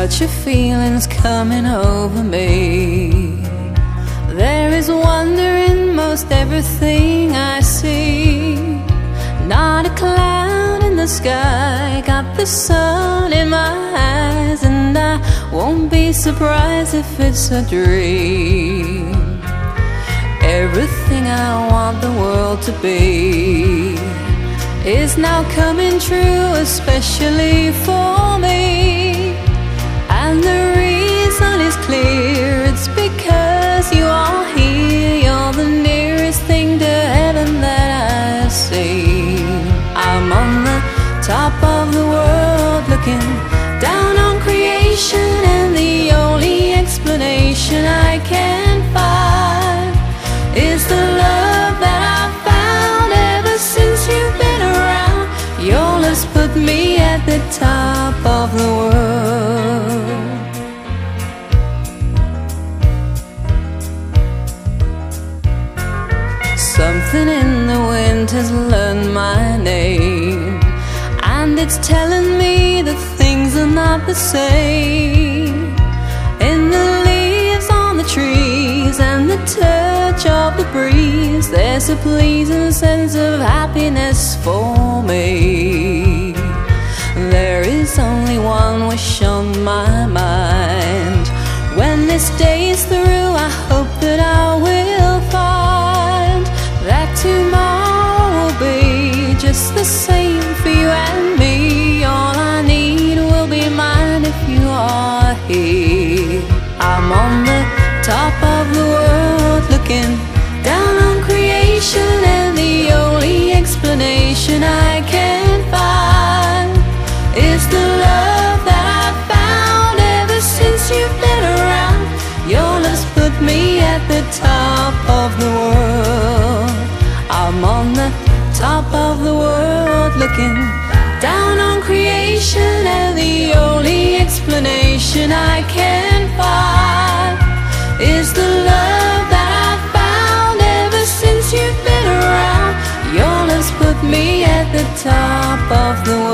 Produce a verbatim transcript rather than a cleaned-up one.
Such a feeling's coming over me. There is wonder in most everything I see. Not a cloud in the sky, got the sun in my eyes, and I won't be surprised if it's a dream. Everything I want the world to be is now coming true, especially for me. And the reason is clear, it's because you are here. You're the nearest thing to heaven that I've seen. I'm on the top of the world looking down on creation, and the only explanation I can find is the love that I've found ever since you've been around. Your love's put me at the top of the world. Something in the wind has learned my name, and it's telling me that things are not the same. In the leaves on the trees and the touch of the breeze, there's a pleasing sense of happiness for me. There is only one wish on my mind. When this day is through, I hope that I will find that tomorrow will be just the same for you and me. All I need will be mine if you are here. I'm on the top of the world looking down on creation, and the only explanation I can find is the love that I've found ever since you've been around. Your love's put me at the top of the world. I'm on the top of the world looking down on creation, and the only explanation I can find is the love that I've found ever since you've been around. Your love's put me at the top of the world.